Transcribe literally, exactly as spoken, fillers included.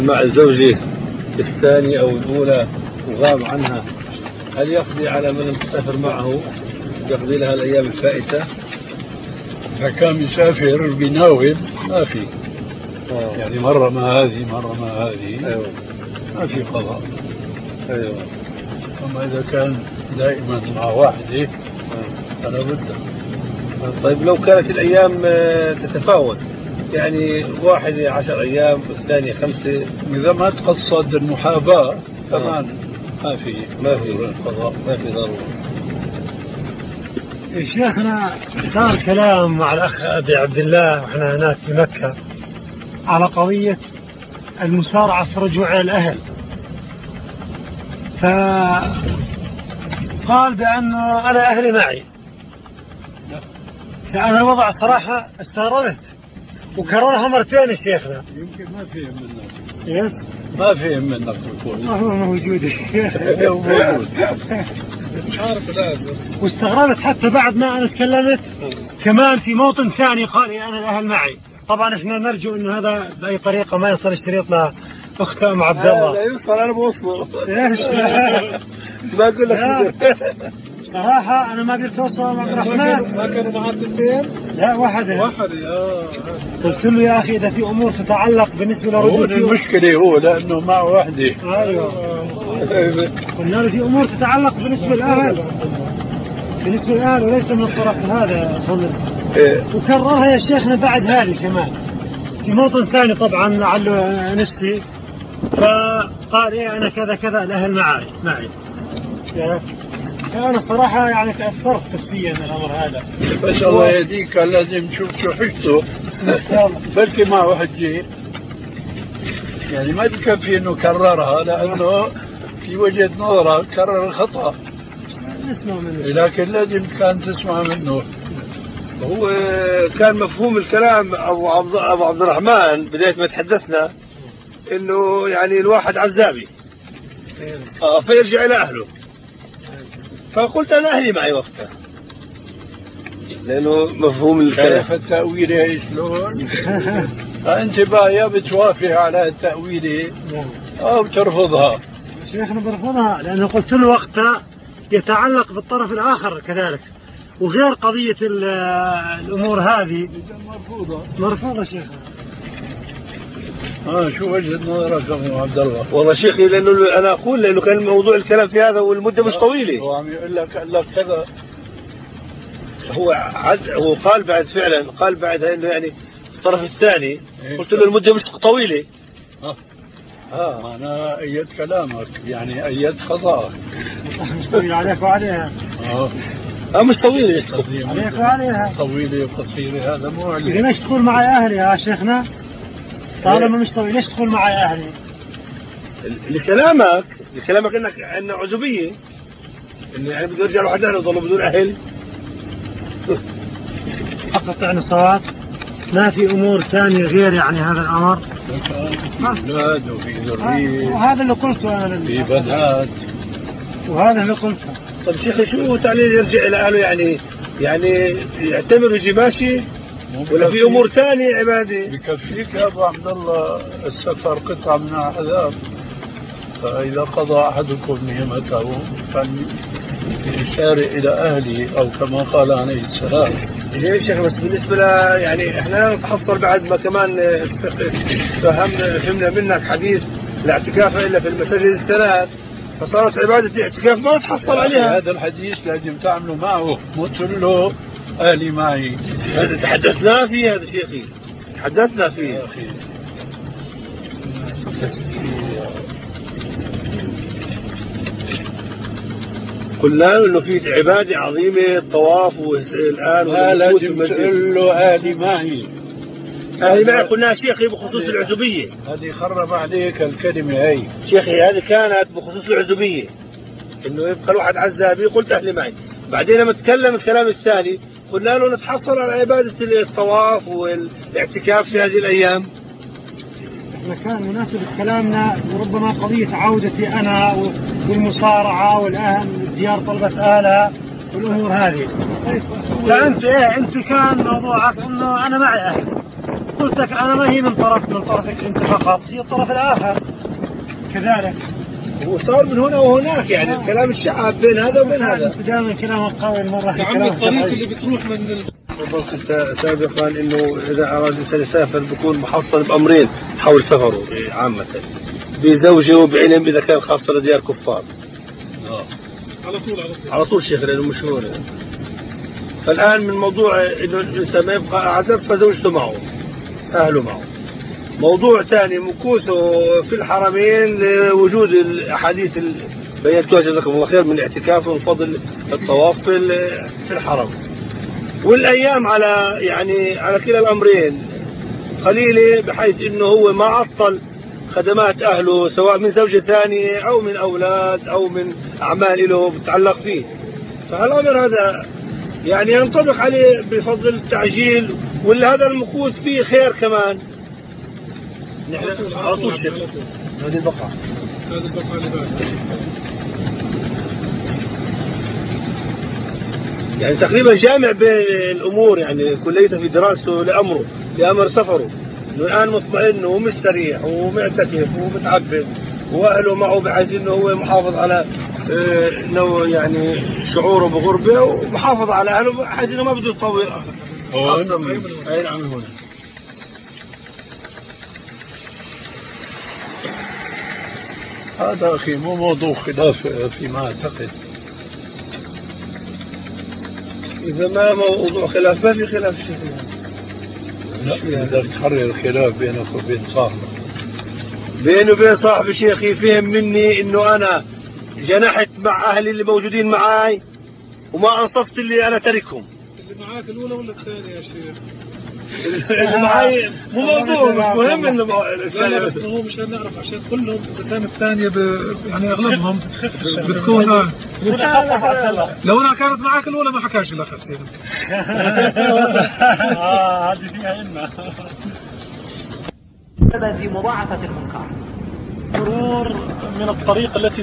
مع الزوجة الثانية أو الأولى وغاب عنها، هل يقضي على من مسافر معه، يقضي لها الأيام الفائتة؟ إذا كان مسافر بناوب ما في. آه. يعني مرة ما هذه مرة ما هذه. أيوة. ما في قضاء. أيوة. أما إذا كان دائما مع واحدة فلا بد. طيب لو كانت الأيام تتفاوت، يعني واحدة عشر أيام والثانية خمسة، إذا ما تقصد المحاباة كمان ما في ما في قضاء، ما في ضرورة. شيخنا صار كلام مع الأخ أبي عبد الله وإحنا هناك في مكة على قضية المسارعة في رجوع الأهل، فقال بأنه أنا أهلي معي، فأنا الوضع صراحة استغربت وكررها مرتين شيخنا. يمكن ما فهم منك. يس ما فهم منك تقول. ما هو موجود الشيخ. موجود. واستغربت حتى بعد ما أنا تكلمت كمان في موطن ثاني قال لي أنا الأهل معي. طبعا احنا نرجو إنه هذا بأي طريقة ما يصل الشريط لأخت أم عبد الله. لا يوصل، أنا بوصله. ما أقول لك صراحة أنا ما قلت أوصل عبد الرحمن. ما كانوا معاه اثنين؟ لا واحدة. واحدة. آه. قلت له يا أخي إذا في أمور تتعلق بالنسبة هو لرجوع المشكلة هو لأنه مع واحدة. أيوة. قلنا له في أمور تتعلق بالنسبة للأهل، بالنسبة للأهل وليس من الطرف هذا ضمن. وكررها يا شيخنا بعد هذه كمان في موطن ثاني طبعا لعله نسي، فقال إيه أنا كذا كذا الأهل معي معي. أنا صراحة يعني تأثرت نفسيا من الأمر هذا. بس الله يهديك لازم تشوف شو حجته. بلكي ما وحجي يعني ما تكفي إنه كررها، لأنه في وجهة نظره كرر الخطأ. نسمع منه. لكن لازم كان تسمع منه. هو كان مفهوم الكلام أبو عبد أبو عبد الرحمن بداية ما تحدثنا إنه يعني الواحد عزابي آه فيرجع إلى أهله، فقلت أنا أهلي معي وقتها لأنه مفهوم الكلام. كيف التأويل شلون؟ أنت بقى يا بتوافق على التأويل أو بترفضها؟ شيخنا برفضها لأنه قلت له وقتها يتعلق بالطرف الآخر كذلك، وغير قضية الأمور هذه مرفوضة. مرفوضة شيخنا. آه شو وجهة نظرك أبو عبد الله؟ والله شيخي لأنه أنا أقول لأنه كان موضوع الكلام في هذا والمدة مش طويلة. هو عم يقول لك قال لك كذا. هو عد هو قال بعد فعلا قال بعدها إنه يعني الطرف الثاني إيه قلت له المدة مش طويلة. آه. آه. أنا أيد كلامك يعني أيد خطأك. مش طويل عليك وعليها. آه. آه مش طويلة. عليك وعليها. طويلة وقصيرة هذا مو عليك. ليش تقول معي أهلي يا شيخنا؟ طالما مش طويل ليش تقول معي أهلي؟ لكلامك لكلامك إنك إنه عزوبية، إنه يعني بده يرجع لواحد أهله يضلوا بدون أهل. أقطع نصات ما في أمور ثانية غير يعني هذا الأمر. في أولاد وفي ذرية. وهذا اللي قلته أنا. في بنات. وهذا اللي قلته. طيب شيخي شو تعليل يرجع إلى أهله يعني يعني يعتمر ويجي ماشي ولا في أمور ثانية عبادة؟ بكفيك يا أبو عبد الله السفر قطعة من العذاب، فإذا قضى أحدكم نعمته فليشارع إلى أهله أو كما قال عليه السلام. ليش شيخ بس بالنسبة ل يعني إحنا نتحصل بعد ما كمان فهمنا فهمنا منك حديث لا اعتكاف إلا في المساجد الثلاث، فصارت عبادة الاعتكاف ما تحصل عليها. هذا الحديث لازم تعملوا معه، مو تقول له أهلي معي. هذا تحدثنا فيه هذا شيخي، تحدثنا فيه يا أخي. قلنا له إنه في عبادة عظيمة الطواف والآن لا لازم تقول له أهلي معي. أهلي معي قلنا شيخي بخصوص العزوبية. هذه خرب عليك الكلمة هي شيخي، هذه كانت بخصوص العزوبية إنه يبقى الواحد عزابي، قلت أهلي معي. بعدين لما تكلم الكلام الثاني قلنا له نتحصل على عبادة الطواف والاعتكاف في هذه الأيام. احنا كان مناسب كلامنا وربما قضية عودتي أنا والمصارعة والأهل ديار طلبة آلة والأمور هذه. فأنت إيه أنت كان موضوعك إنه أنا معي أهل قلت لك أنا ما هي من طرف من طرفك أنت فقط، هي الطرف الآخر كذلك. وصار من هنا وهناك يعني الكلام الشعب بين هذا وبين هذا. دائما كلامك قوي مرة. يا عمي الطريق اللي بتروح من ال... قلت سابقا انه اذا اراد الانسان يسافر بيكون محصن بامرين حول سفره عامة، بزوجه وبعلم اذا كان خاصة لديار كفار. اه على طول على طول على طول شيخ لانه مشهور. فالان من موضوع انه الانسان ما يبقى اعزب فزوجته معه اهله معه. موضوع ثاني مكوثه في الحرمين لوجود الاحاديث اللي بينتوها جزاكم الله خير من الاعتكاف وفضل الطواف في الحرم. والايام على يعني على كلا الامرين قليله بحيث انه هو ما عطل خدمات اهله سواء من زوجه ثانيه او من اولاد او من اعمال له بتتعلق فيه. فالامر هذا يعني ينطبق عليه بفضل التعجيل، ولا هذا المكوث فيه خير كمان. نحن على طول شيخ هذه البقعه هذه البقعه اللي بعدها يعني تقريبا جامع بين الامور، يعني كليته في دراسته لامره لامر سفره، انه الان مطمئن ومستريح ومعتكف ومتعبد واهله معه بحيث انه هو محافظ على انه يعني شعوره بغربه ومحافظ على اهله بحيث انه ما بده يطول اكثر من اي نعم. هنا هذا اخي مو موضوع خلاف فيما اعتقد. إذا ما موضوع خلاف ما في خلاف شيء. لا بدك تحرر الخلاف بينك وبين صاحبك. بيني وبين صاحبي شيخي فهم مني إنه أنا جنحت مع أهلي اللي موجودين معاي وما أنصفت اللي أنا تركهم. اللي معاك الأولى ولا الثانية يا شيخ؟ اللي معاي مو موضوع مش مهم إنه لا بس هو مش هنعرف عشان كلهم إذا كانت الثانية ب... يعني أغلبهم بتكون لو أنا كانت معاك الأولى ما حكاش الأخ حسين. آه هذه فيها إلنا. في مضاعفة المنكر. مرور من الطريق التي